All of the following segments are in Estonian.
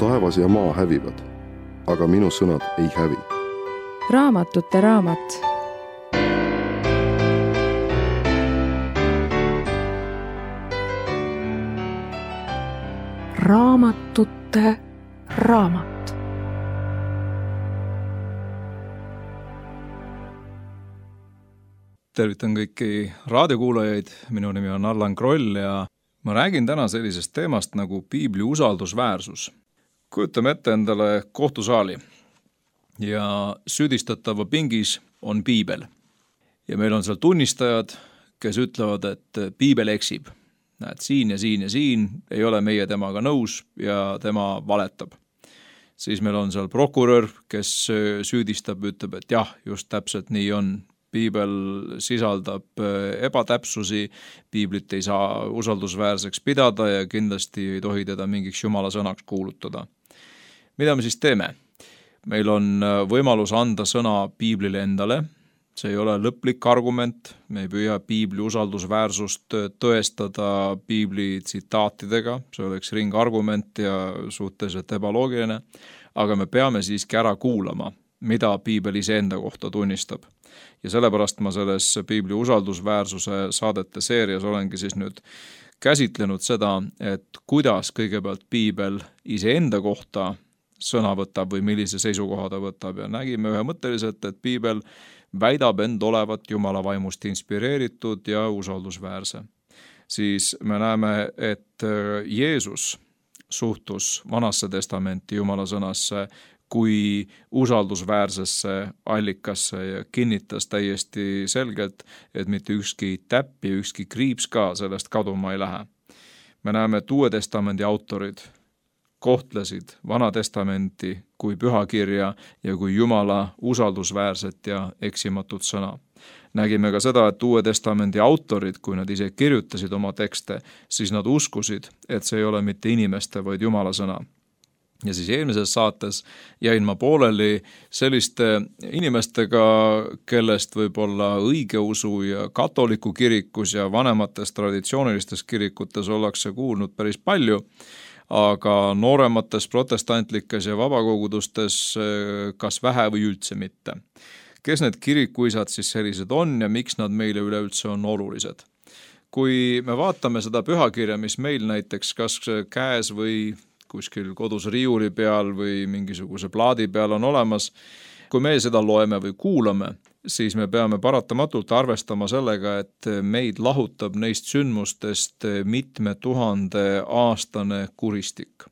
taevas ja maa hävivad, aga minu sõnad ei hävi. Raamatute raamat. Raamatute raamat. Tervitan kõiki raadiokuulajaid, minu nimi on Allan Kroll ja ma räägin täna sellisest teemast nagu piibli usaldusväärsus. Kujutame ette endale kohtusaali ja süüdistatava pingis on piibel. Ja meil on seal tunnistajad, kes ütlevad, et piibel eksib. Näed, siin ja siin ja siin ei ole meie temaga nõus ja tema valetab. Siis meil on seal prokurör, kes süüdistab, ütleb, et jah, just täpselt nii on. Piibel sisaldab ebatäpsusi, piiblit ei saa usaldusväärseks pidada ja kindlasti ei tohi teda mingiks jumala sõnaks kuulutada. Mida me siis teeme? Meil on võimalus anda sõna piiblile endale. See ei ole lõplik argument, me ei püüa piibli usaldusväärsust tõestada piibli tsitaatidega, see oleks ringargument ja suhteliselt ebaloogiline, aga me peame siiski ära kuulama, mida piibel iseenda kohta tunnistab. Ja sellepärast ma selles piibli usaldusväärsuse saadete seerias olengi siis nüüd käsitlenud seda, et kuidas kõigepealt piibel iseenda kohta sõna võtab või millise seisukoha ta võtab ja nägime ühemõtteliselt, et piibel väidab end olevat jumala vaimust inspireeritud ja usaldusväärse. Siis me näeme, et Jeesus suhtus Vanasse testamenti jumala sõnasse kui usaldusväärsesse allikasse ja kinnitas täiesti selgelt, et mitte ükski täpp ja ükski kriips ka sellest kaduma ei lähe. Me näeme, et Uue testamendi autorid kohtlesid Vana testamenti kui pühakirja ja kui jumala usaldusväärset ja eksimatut sõna. Nägime ka seda, et Uue testamendi autorid, kui nad ise kirjutasid oma tekste, siis nad uskusid, et see ei ole mitte inimeste, vaid jumala sõna. Ja siis eelmises saates jäin ma pooleli selliste inimestega, kellest võib-olla õigeusu ja katoliku kirikus ja vanemates traditsioonilistes kirikutes ollakse kuulnud päris palju, aga nooremates protestantlikes ja vabakogudustes kas vähe või üldse mitte. Kes need kirikuisad siis sellised on ja miks nad meile üleüldse on olulised? Kui me vaatame seda pühakirja, mis meil näiteks kas käes või kuskil kodus riiuli peal või mingisuguse plaadi peal on olemas, kui me seda loeme või kuulame, siis me peame paratamatult arvestama sellega, et meid lahutab neist sündmustest mitme 1000 aastane kuristik.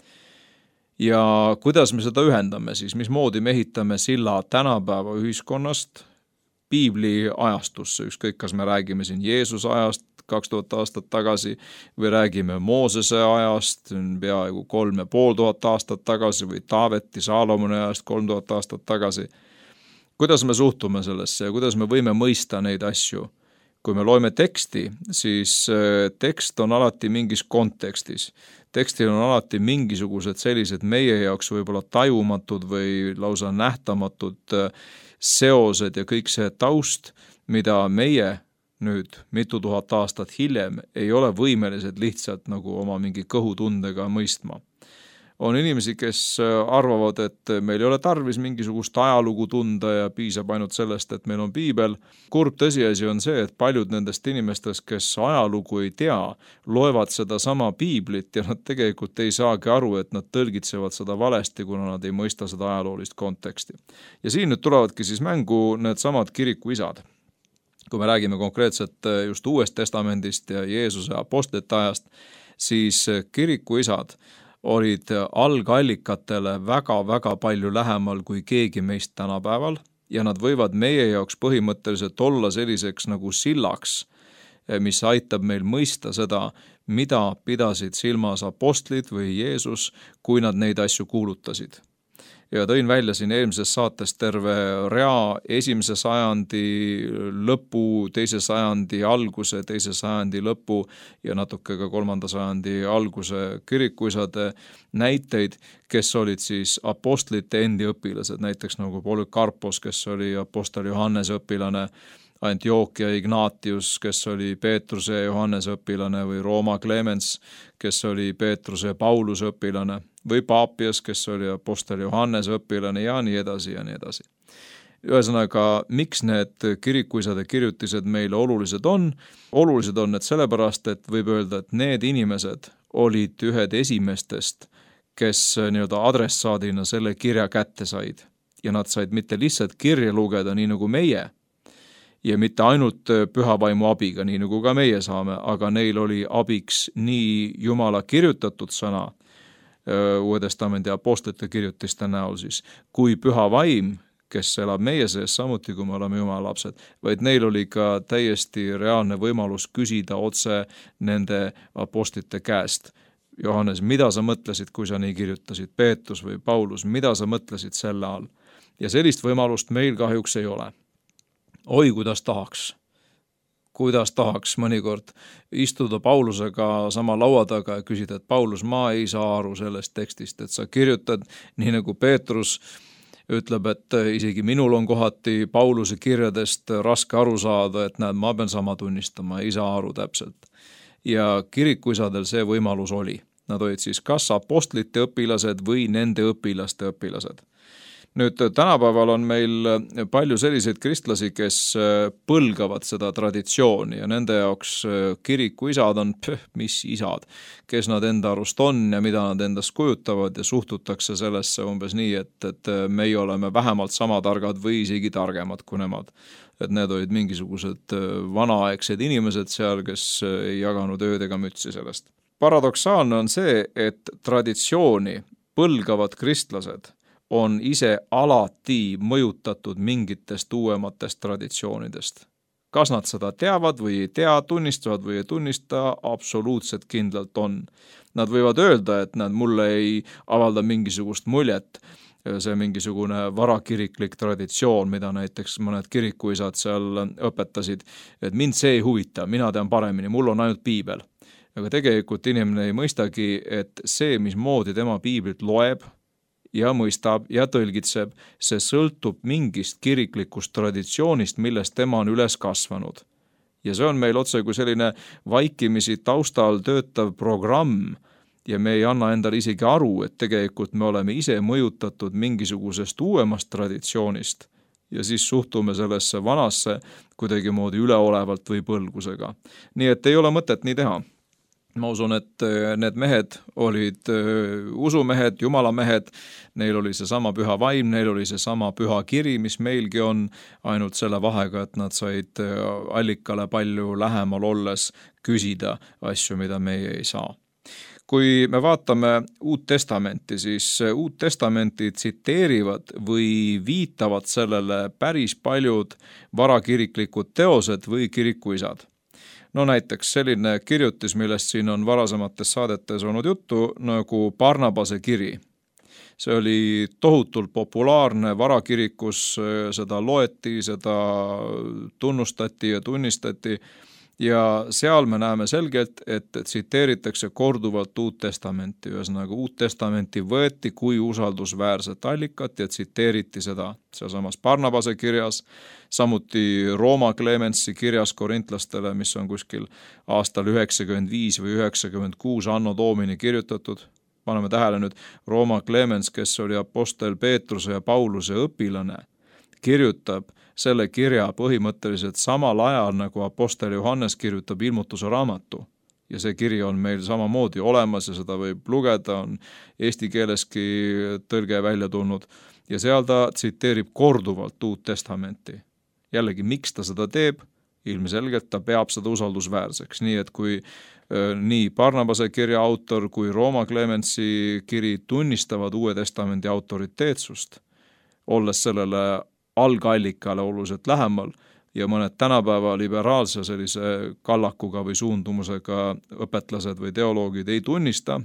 Ja kuidas me seda ühendame siis, mismoodi me ehitame silla tänapäeva ühiskonnast piibli ajastusse, ükskõik kas me räägime siin Jeesuse ajast 2000 aastat tagasi või räägime Moosese ajast peaaegu 3500 aastat tagasi või Taaveti Saalomoni ajast 3000 aastat tagasi. Kuidas me suhtume sellesse ja kuidas me võime mõista neid asju? Kui me loeme teksti, siis tekst on alati mingis kontekstis. Tekstil on alati mingisugused sellised meie jaoks võib-olla tajumatud või lausa nähtamatud seosed ja kõik see taust, mida meie nüüd mitu tuhat aastat hiljem ei ole võimelised lihtsalt nagu oma mingi kõhutundega mõistma. On inimesi, kes arvavad, et meil ei ole tarvis mingisugust ajalugu tunda ja piisab ainult sellest, et meil on piibel. Kurb tõsiasi on see, et paljud nendest inimestest, kes ajalugu ei tea, loevad seda sama piiblit ja nad tegelikult ei saagi aru, et nad tõlgitsevad seda valesti, kuna nad ei mõista seda ajaloolist konteksti. Ja siin nüüd tulevadki siis mängu need samad kirikuisad. Kui me räägime konkreetselt just Uuest testamendist ja Jeesuse apostlite ajast, siis kirikuisad olid algallikatele väga-väga palju lähemal kui keegi meist tänapäeval ja nad võivad meie jaoks põhimõtteliselt olla selliseks nagu sillaks, mis aitab meil mõista seda, mida pidasid silmas apostlid või Jeesus, kui nad neid asju kuulutasid. Ja tõin välja siin eelmises saates terve rea 1. sajandi lõpu, 2. sajandi alguse, 2. sajandi lõpu ja natuke ka 3. sajandi alguse kirikuisade näiteid, kes olid siis apostlite endi õpilased, näiteks nagu Polükarpos, kes oli apostel Johannese õpilane, Antiochia Ignatius, kes oli Peetruse ja Johannese õpilane või Rooma Clemens, kes oli Peetruse ja Pauluse õpilane. või Paapias, kes oli apostel Johannese õpilane ja nii edasi ja nii edasi. Ühesõnaga, miks need kirikuisade kirjutised meile olulised on? Olulised on need sellepärast, et võib öelda, et need inimesed olid ühed esimestest, kes nii-öelda adressaadina selle kirja kätte said. Ja nad said mitte lihtsalt kirja lugeda, nii nagu meie, ja mitte ainult püha vaimu abiga, nii nagu ka meie saame, aga neil oli abiks nii Jumala kirjutatud sõna, Uue Testamendi apostlite kirjutiste näol siis, kui püha vaim, kes elab meie sees samuti, kui me oleme Jumala lapsed, vaid neil oli ka täiesti reaalne võimalus küsida otse nende apostlite käest. Johannes, mida sa mõtlesid, kui sa nii kirjutasid? Peetrus või Paulus, mida sa mõtlesid selle all? Ja sellist võimalust meil kahjuks ei ole. Oi, kuidas tahaks mõnikord istuda Paulusega sama laua taga ja küsida, et Paulus, ma ei saa aru sellest tekstist, et sa kirjutad nii nagu Peetrus ütleb, et isegi minul on kohati Pauluse kirjadest raske aru saada, et näed, ma pean sama tunnistama, ei saa aru täpselt. Ja kirikuisadel see võimalus oli. Nad olid siis kas apostlite õpilased või nende õpilaste õpilased. Nüüd tänapäeval on meil palju selliseid kristlasi, kes põlgavad seda traditsiooni ja nende jaoks kirikuisad on, mis isad, kes nad enda arust on ja mida nad endast kujutavad ja suhtutakse sellesse umbes nii, et meie oleme vähemalt sama targad või isegi targemad kui nemad. Et need olid mingisugused vanaaegsed inimesed seal, kes ei jaganud ööd ega mütsi sellest. Paradoksaalne on see, et traditsiooni põlgavad kristlased on ise alati mõjutatud mingitest uuematest traditsioonidest. Kas nad seda teavad või ei tea, tunnistavad või ei tunnista, absoluutselt kindlalt on. Nad võivad öelda, et nad mulle ei avalda mingisugust muljet, see mingisugune varakiriklik traditsioon, mida näiteks mõned kirikuisad seal õpetasid, et mind see ei huvita, mina tean paremini, mul on ainult piibel. Aga tegelikult inimene ei mõistagi, et see, mismoodi tema piiblit loeb, ja mõistab ja tõlgitseb, see sõltub mingist kiriklikust traditsioonist, millest tema on üles kasvanud. Ja see on meil otse kui selline vaikimisi taustal töötav programm ja me ei anna endale isegi aru, et tegelikult me oleme ise mõjutatud mingisugusest uuemast traditsioonist ja siis suhtume sellesse vanasse kuidagi moodi üleolevalt või põlgusega. Nii et ei ole mõtet nii teha. Ma usun, et need mehed olid usumehed, jumalamehed, neil oli see sama püha vaim, neil oli see sama püha kiri, mis meilgi on, ainult selle vahega, et nad said allikale palju lähemal olles küsida asju, mida meie ei saa. Kui me vaatame Uut Testamenti, siis Uut Testamenti tsiteerivad või viitavad sellele päris paljud varakiriklikud teosed või kirikuisad. No näiteks selline kirjutis, millest siin on varasemates saadetes olnud juttu, nagu Barnabase kiri. See oli tohutult populaarne varakirikus, seda loeti, seda tunnustati ja tunnistati ja seal me näeme selgelt, et tsiteeritakse korduvalt Uut Testamenti. Ühesõnaga, Uut Testamenti võeti kui usaldusväärset allikat ja tsiteeriti seda sealsamas Barnabase kirjas, samuti Rooma Clemensi kirjas korintlastele, mis on kuskil aastal 95 või 96 anno Domini kirjutatud. Paneme tähele nüüd, Rooma Clemens, kes oli apostel Peetruse ja Pauluse õpilane, kirjutab selle kirja põhimõtteliselt samal ajal, nagu apostel Johannes kirjutab ilmutuse raamatu. Ja see kiri on meil samamoodi olemas ja seda võib lugeda, on eesti keeleski tõlge välja tulnud. Ja seal ta tsiteerib korduvalt Uut Testamenti. Jällegi, miks ta seda teeb? Ilmselgelt ta peab seda usaldusväärseks. Nii et kui nii Barnabase kirja autor kui Rooma Clemensi kiri tunnistavad Uue Testamendi autoriteetsust, olles sellele algallikale oluliselt lähemal ja mõned tänapäeva liberaalse sellise kallakuga või suundumusega õpetlased või teoloogid ei tunnista,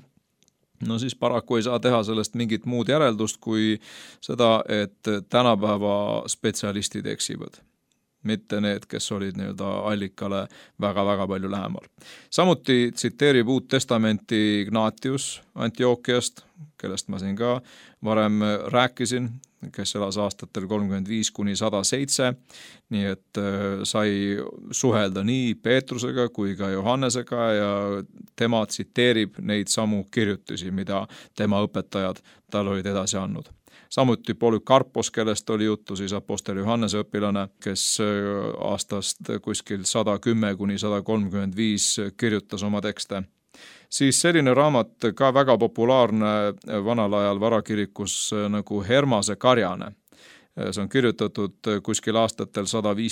no siis paraku ei saa teha sellest mingit muud järeldust kui seda, et tänapäeva spetsialistid eksivad. Mitte need, kes olid nii-öelda allikale väga-väga palju lähemal. Samuti tsiteerib Uut Testamenti Ignatius Antiookiast, kellest ma siin ka varem rääkisin, kes elas aastatel 35–107, nii et sai suhelda nii Peetrusega kui ka Johannesega ja tema tsiteerib neid samu kirjutisi, mida tema õpetajad tal olid edasi andnud. Samuti Polükarpos, kellest oli juttu, siis apostel Johannese õpilane, kes aastast kuskil 110–135 kirjutas oma tekste. Siis selline raamat ka väga populaarne vanal ajal varakirikus nagu Hermase karjane. See on kirjutatud kuskil aastatel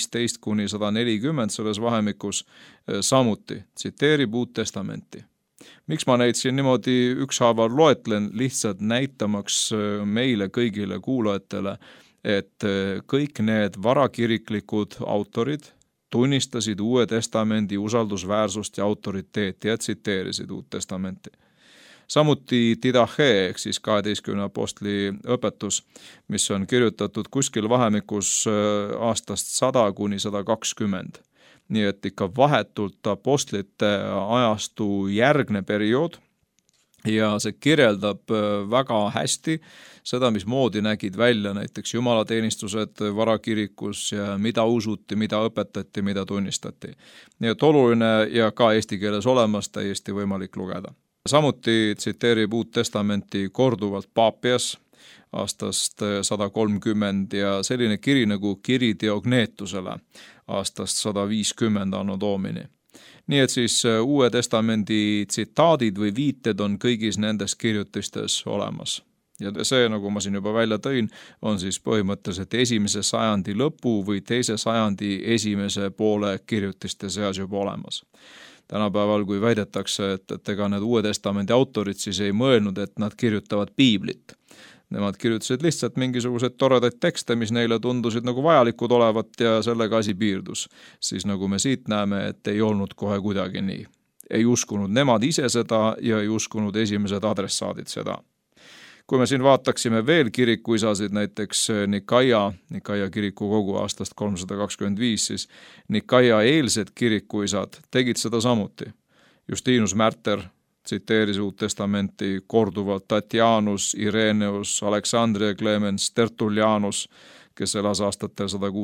115–140 selles vahemikus, samuti tsiteerib Uut Testamenti. Miks ma neid siin niimoodi ükshaaval loetlen, lihtsalt näitamaks meile kõigile kuulajatele, et kõik need varakiriklikud autorid tunnistasid Uue Testamendi usaldusväärsust ja autoriteeti ja tsiteerisid Uut Testamenti. Samuti Didache ehk siis 12 apostli õpetus, mis on kirjutatud kuskil vahemikus aastast 100–120. Nii et ikka vahetult apostlite ajastu järgne periood ja see kirjeldab väga hästi seda, mismoodi nägid välja näiteks jumalateenistused varakirikus ja mida usuti, mida õpetati, mida tunnistati. Nii et oluline ja ka eesti keeles olemas täiesti võimalik lugeda. Samuti tsiteerib Uut Testamenti korduvalt Paapias aastast 130 ja selline kiri nagu kiri Diognetusele aastast 150 anno Domini. Nii et siis Uue Testamendi tsitaadid või viited on kõigis nendes kirjutistes olemas. Ja see, nagu ma siin juba välja tõin, on siis põhimõtteliselt 1. sajandi lõpu või 2. sajandi esimese poole kirjutiste seas juba olemas. Tänapäeval, kui väidetakse, et ega need Uue Testamendi autorid siis ei mõelnud, et nad kirjutavad piiblit. Nemad kirjutasid lihtsalt mingisuguseid toredaid tekste, mis neile tundusid nagu vajalikud olevat ja sellega asi piirdus. Siis nagu me siit näeme, et ei olnud kohe kuidagi nii. Ei uskunud nemad ise seda ja ei uskunud esimesed adressaadid seda. Kui me siin vaataksime veel kirikuisasid, näiteks Nikaia kirikukogu aastast 325, siis Nikaia eelsed kirikuisad tegid seda samuti. Justinus Märter tsiteeris Uut Testamenti korduvalt, Tatianus, Ireneus, Aleksandria Clemens, Tertullianus, kes elas aastatel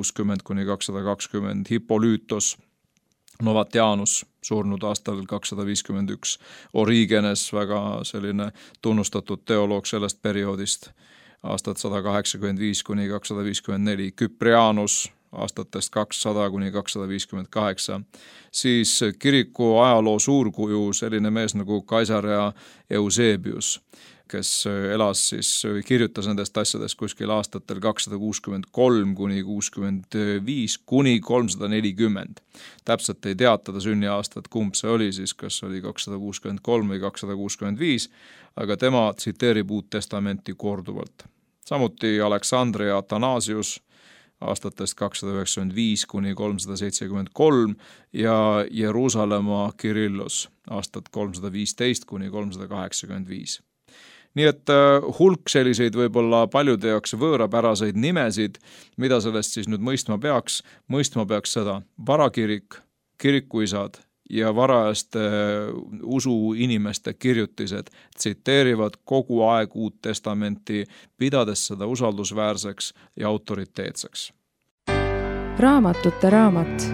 160–220, Hippolytos, Novatianus, surnud aastal 251, Origenes, väga selline tunnustatud teoloog sellest perioodist, aastat 185–254, Kyprianus, aastatest 200–258, siis kiriku ajaloo suurkuju selline mees nagu Caesarea Eusebius, kes elas siis, kirjutas nendest asjadest kuskil aastatel 263–65 kuni 340. Täpselt ei teatada sünniaastat, kumb see oli siis, kas oli 263 või 265, aga tema tsiteerib Uut Testamenti korduvalt. Samuti Aleksandria Athanasius aastatest 295 kuni 373 ja Jeruusalemma Kirillos aastat 315 kuni 385. Nii et hulk selliseid võib-olla paljude jaoks võõrapäraseid nimesid, mida sellest siis nüüd mõistma peaks seda varakirik, kirikuisad ja varajaste usuinimeste kirjutised tsiteerivad kogu aeg Uut Testamenti, pidades seda usaldusväärseks ja autoriteetseks. Raamatute raamat.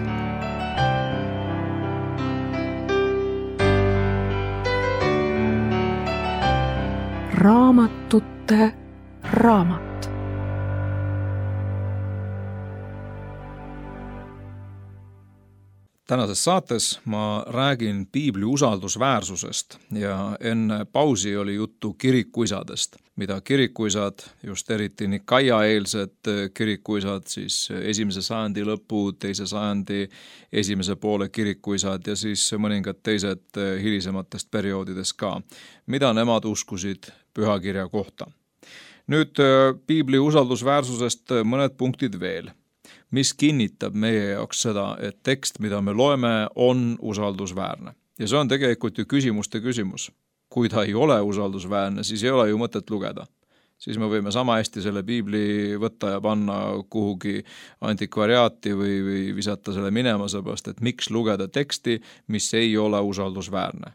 Raamatute raamat. Tänases saates ma räägin piibli usaldusväärsusest ja enne pausi oli juttu kirikuisadest, mida kirikuisad, just eriti Nikaia-eelsed kirikuisad, siis 1. sajandi lõpu, 2. sajandi esimese poole kirikuisad ja siis mõningad teised hilisematest perioodidest ka, mida nemad uskusid pühakirja kohta. Nüüd piibli usaldusväärsusest mõned punktid veel, mis kinnitab meie jaoks seda, et tekst, mida me loeme, on usaldusväärne. Ja see on tegelikult ju küsimuste küsimus. Kui ta ei ole usaldusväärne, siis ei ole ju mõtet lugeda. Siis me võime sama hästi selle piibli võtta ja panna kuhugi antikvariaati või visata selle minema, seepärast, et miks lugeda teksti, mis ei ole usaldusväärne.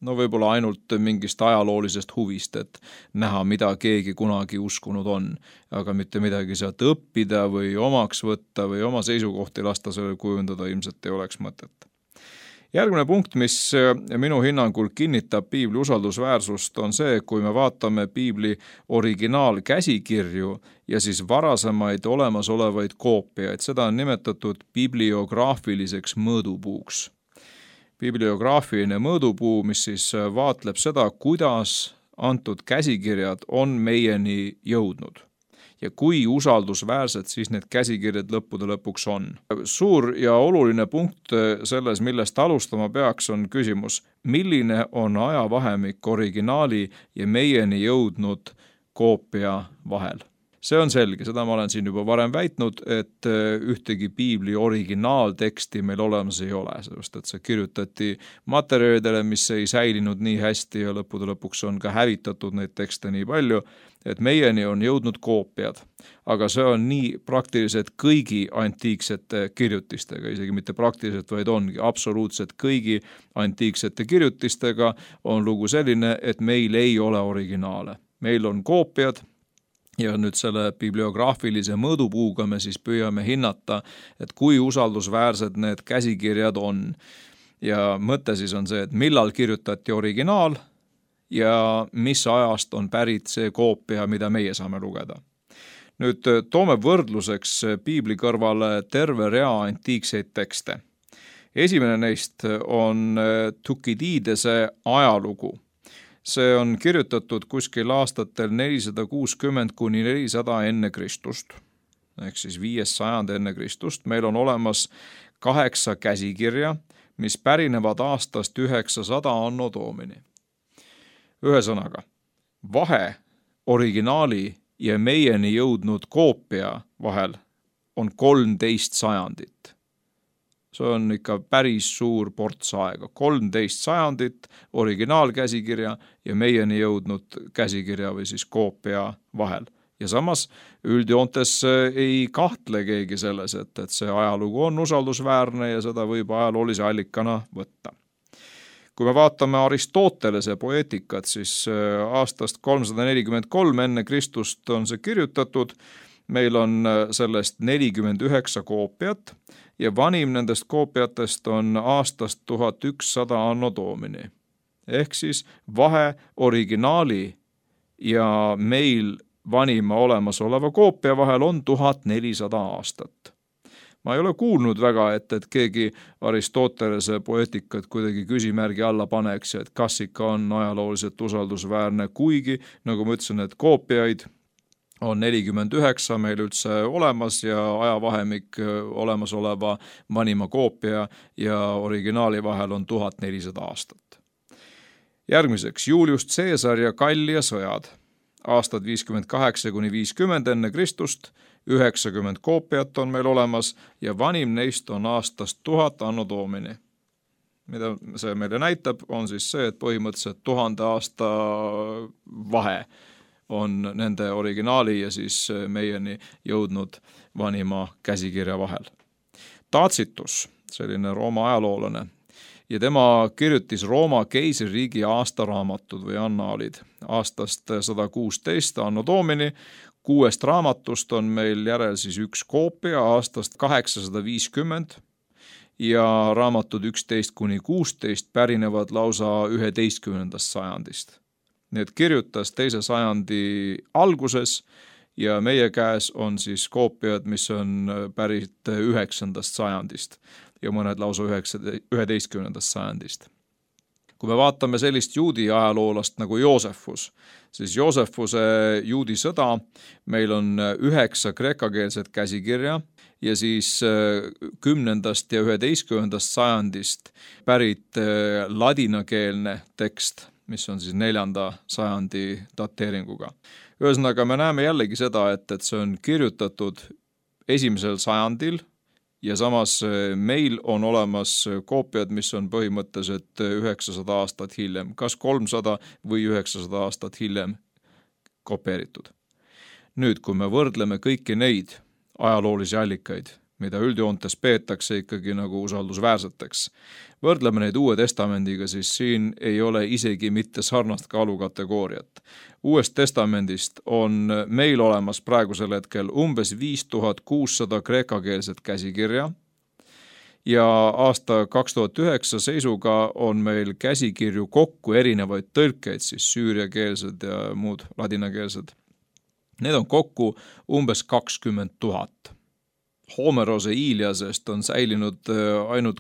No võib-olla ainult mingist ajaloolisest huvist, et näha, mida keegi kunagi uskunud on, aga mitte midagi sealt õppida või omaks võtta või oma seisukohti lasta sellele kujundada ilmselt ei oleks mõtet. Järgmine punkt, mis minu hinnangul kinnitab piibli usaldusväärsust, on see, kui me vaatame piibli originaalkäsikirju ja siis varasemaid olemasolevaid koopiaid. Seda on nimetatud bibliograafiliseks mõõdupuuks. Bibliograafiline mõõdupuu, mis siis vaatleb seda, kuidas antud käsikirjad on meieni jõudnud ja kui usaldusväärsed siis need käsikirjad lõppude lõpuks on. Suur ja oluline punkt selles, millest alustama peaks, on küsimus, milline on ajavahemik originaali ja meieni jõudnud koopia vahel. See on selge, seda ma olen siin juba varem väitnud, et ühtegi piibli originaalteksti meil olemas ei ole, sellepärast et see kirjutati materjalidele, mis ei säilinud nii hästi ja lõppude lõpuks on ka hävitatud neid tekste nii palju, et meieni on jõudnud koopiad. Aga see on nii praktiliselt kõigi antiiksete kirjutistega, isegi mitte praktiliselt, vaid ongi absoluutselt kõigi antiiksete kirjutistega on lugu selline, et meil ei ole originaale. Meil on koopiad, ja nüüd selle bibliograafilise mõõdupuuga me siis püüame hinnata, et kui usaldusväärsed need käsikirjad on. Ja mõte siis on see, et millal kirjutati originaal ja mis ajast on pärit see koopia, mida meie saame lugeda. Nüüd toome võrdluseks piibli kõrvale terve rea antiikseid tekste. Esimene neist on Thukididese ajalugu. See on kirjutatud kuskil aastatel 460 kuni 400 enne Kristust, ehk siis 5. sajand enne Kristust. Meil on olemas 8 käsikirja, mis pärinevad aastast 900 anno domini. Ühesõnaga, vahe originaali ja meieni jõudnud koopia vahel on 13 sajandit. See on ikka päris suur ports aega. 13 sajandit originaalkäsikirja ja meieni jõudnud käsikirja või siis koopia vahel. Ja samas üldjoontes ei kahtle keegi selles, et see ajalugu on usaldusväärne ja seda võib ajaloolise allikana võtta. Kui me vaatame Aristotelese poeetikat, siis aastast 343 enne Kristust on see kirjutatud. Meil on sellest 49 koopiat ja vanim nendest koopiatest on aastast 1100 anno domini. Ehk siis vahe originaali ja meil vanima olemasoleva koopia vahel on 1400 aastat. Ma ei ole kuulnud väga, et keegi Aristotelese poeetikat kuidagi küsimärgi alla paneks, et kas ikka on ajalooliselt usaldusväärne, kuigi, nagu ma ütlesin, et koopiaid on 49 meil üldse olemas ja ajavahemik olemasoleva vanima koopia ja originaali vahel on 1400 aastat. Järgmiseks Julius Caesar ja Gallia sõjad. Aastad 58 kuni 50 enne Kristust, 90 koopiat on meil olemas ja vanim neist on aastast 1000 anno domini. Mida see meile näitab, on siis see, et põhimõtteliselt 1000 aasta vahe on nende originaali ja siis meieni jõudnud vanima käsikirja vahel. Tacitus, selline Rooma ajaloolane, ja tema kirjutis Rooma keisririigi aastaraamatud või annaalid aastast 116 anno domini. 6 raamatust on meil järel siis 1 koopia aastast 850 ja raamatud 11 kuni 16 pärinevad lausa 11. sajandist. Need kirjutas 2. sajandi alguses ja meie käes on siis koopiad, mis on pärit 9. sajandist ja mõned lausa 11. sajandist. Kui me vaatame sellist juudi ajaloolast nagu Joosefus, siis Joosefuse juudi sõda meil on 9 kreekakeelset käsikirja ja siis 10. ja 11. sajandist pärit ladinakeelne tekst, mis on siis 4. sajandi dateeringuga. Ühesõnaga, me näeme jällegi seda, et see on kirjutatud 1. sajandil ja samas meil on olemas koopiad, mis on põhimõtteliselt 900 aastat hiljem, kas 300 või 900 aastat hiljem kopeeritud. Nüüd, kui me võrdleme kõiki neid ajaloolisi allikaid, mida üldjoontes peetakse ikkagi nagu usaldusväärseteks. Võrdleme neid Uue Testamendiga, siis siin ei ole isegi mitte sarnast kaalukategooriat. Uuest Testamendist on meil olemas praegusel hetkel umbes 5600 kreekakeelset käsikirja ja aasta 2009 seisuga on meil käsikirju kokku erinevaid tõlkeid, siis süüriakeelsed ja muud ladinakeelsed. Need on kokku umbes 20 000. Homerose Iliasest on säilinud ainult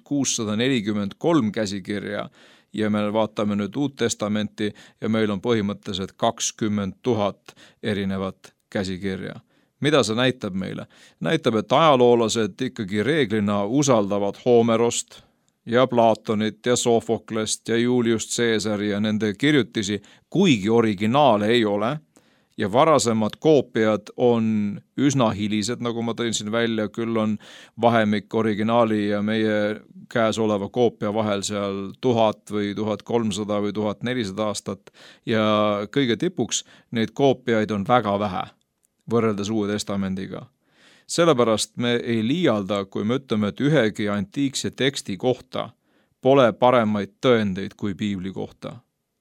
643 käsikirja ja me vaatame nüüd Uut Testamenti ja meil on põhimõtteliselt 20 000 erinevat käsikirja. Mida see näitab meile? Näitab, et ajaloolased ikkagi reeglina usaldavad Homerost ja Platonit ja Sofoklest ja Julius Caesari ja nende kirjutisi, kuigi originaale ei ole. Ja varasemad koopiad on üsna hilised, nagu ma tõin siin välja, küll on vahemik originaali ja meie käes oleva koopia vahel seal 1000 või 1300 või 1400 aastat ja kõige tipuks neid koopiaid on väga vähe võrreldes Uue Testamendiga. Sellepärast me ei liialda, kui me ütleme, et ühegi antiikse teksti kohta pole paremaid tõendeid kui piibli kohta.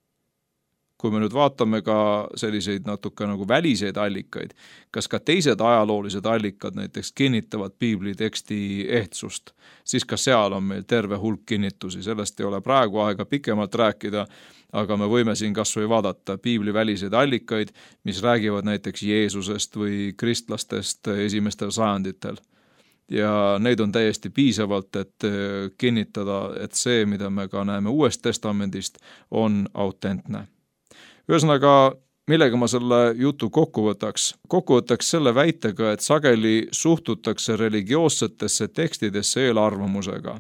Kui me nüüd vaatame ka selliseid natuke nagu väliseid allikaid, kas ka teised ajaloolised allikad näiteks kinnitavad piibli teksti ehtsust, siis ka seal on meil terve hulk kinnitusi. Sellest ei ole praegu aega pikemalt rääkida, aga me võime siin kas või vaadata piibli väliseid allikaid, mis räägivad näiteks Jeesusest või kristlastest esimestel sajanditel. Ja neid on täiesti piisavalt, et kinnitada, et see, mida me ka näeme Uuest Testamendist, on autentne. Ühesõnaga, millega ma selle jutu kokku võtaks selle väitega, et sageli suhtutakse religioossetesse tekstidesse eelarvamusega.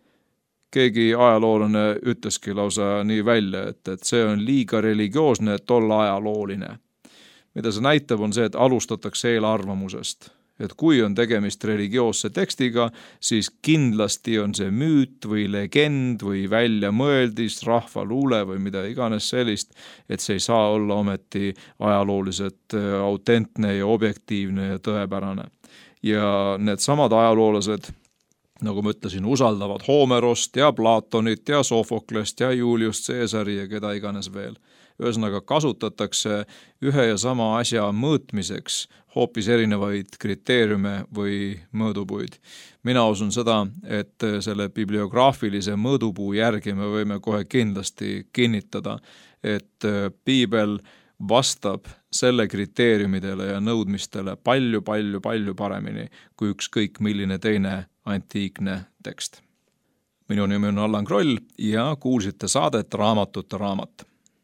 Keegi ajaloolane ütleski lausa nii välja, et see on liiga religioosne, et olla ajalooline. Mida see näitab, on see, et alustatakse eelarvamusest. Et kui on tegemist religioosse tekstiga, siis kindlasti on see müüt või legend või väljamõeldis, rahvaluule või mida iganes sellist, et see ei saa olla ometi ajalooliselt autentne ja objektiivne ja tõepärane. Ja need samad ajaloolased, nagu ma ütlesin, usaldavad Homerost ja Platonit ja Sofoklest ja Julius Caesari ja keda iganes veel. Ühesõnaga kasutatakse ühe ja sama asja mõõtmiseks hoopis erinevaid kriteeriume või mõõdupuid. Mina usun seda, et selle bibliograafilise mõõdupuu järgi me võime kohe kindlasti kinnitada, et piibel vastab selle kriteeriumidele ja nõudmistele palju paremini kui ükskõik milline teine antiikne tekst. Minu nimi on Allan Kroll ja kuulsite saadet Raamatute raamat.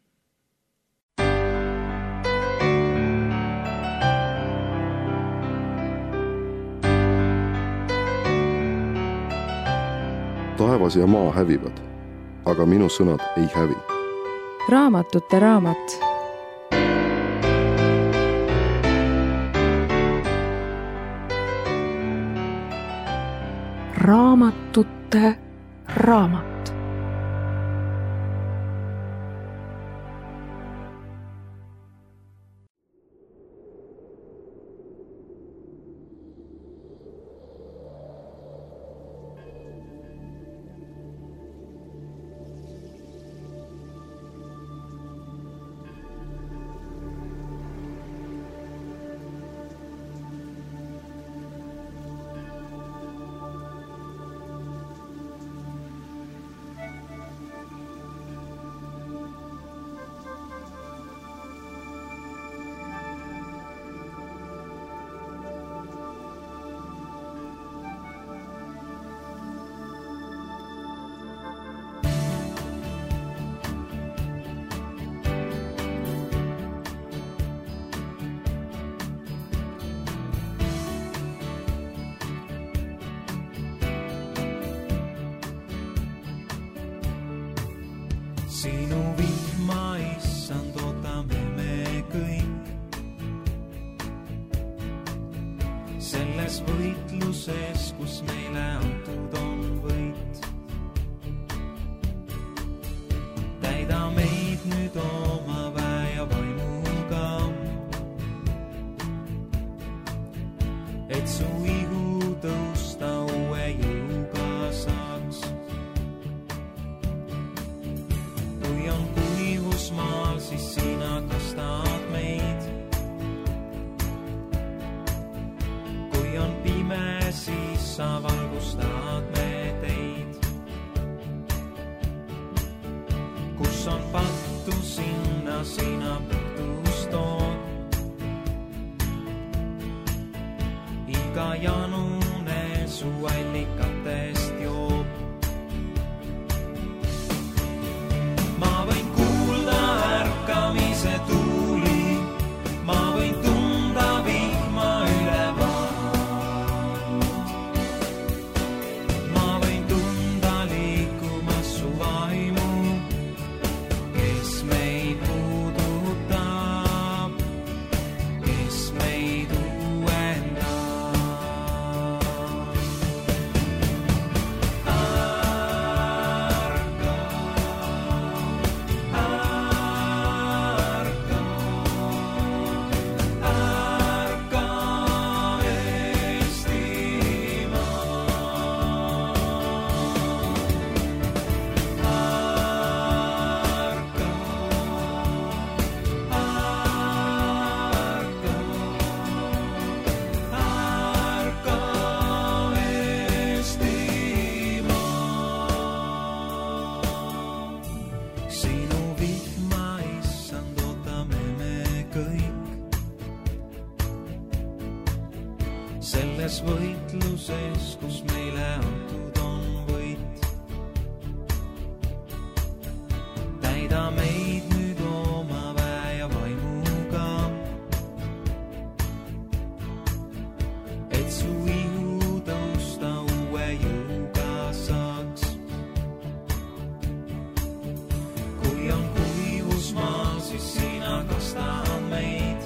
Taevas ja maa hävivad, aga minu sõnad ei hävi. Raamatute raamat. Raamatute raamat. Sinu vihma, issand, ootame me kõik. Selles võitluses, kus meile antud on võit. Täida meid nüüd oma väe ja vaimuga, et su ihu tõusta võitluses, kus meile antud on võit. Täida meid nüüd oma väe ja vaimuga, et su ihu tõusta uue jõuga saaks. Kui on kuivus maal, siis sina kastad meid.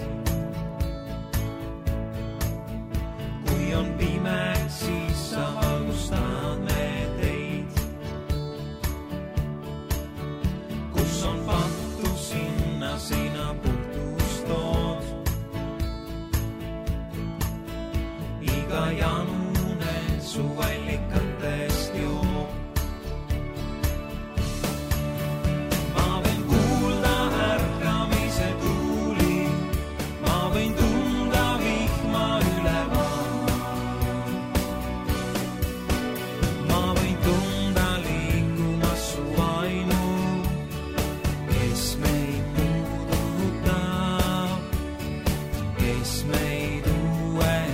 Kui on pime, siis sa valgustad me teid. Kus on pattu, sinna sina puhtust tood. Iga janune su allikatest joob. Ma võin kuulda ärkamise tuuli, ma võin tunda vihma üleval. Ma võin tunda liikumas su vaimu, kes meid puudutab, kes meid uuendab.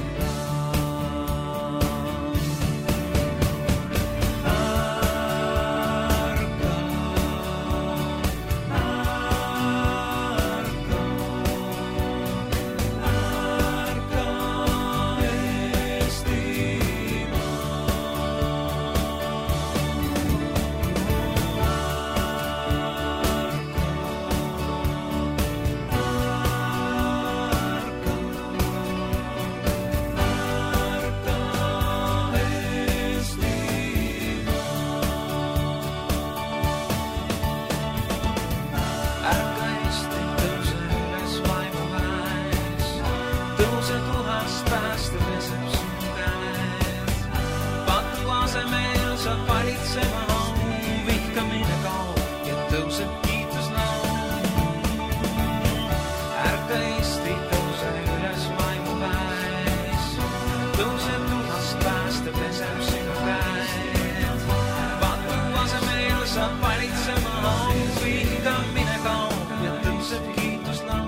Tõuse tuhast pääste peseb su käed. Patu asemel saab valitsema au, vihkamine kaob ja tõuseb kiituslaul. Ärka Eesti, tõuse üles vaimuväes. Tõuse tuhast pääste peseb sinu käed. Patu asemel saab valitsema au, vihkamine kaob ja tõuseb kiituslaul.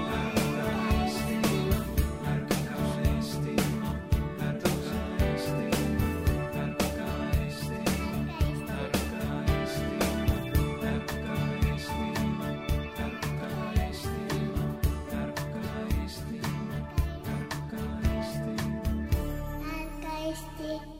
Eesti.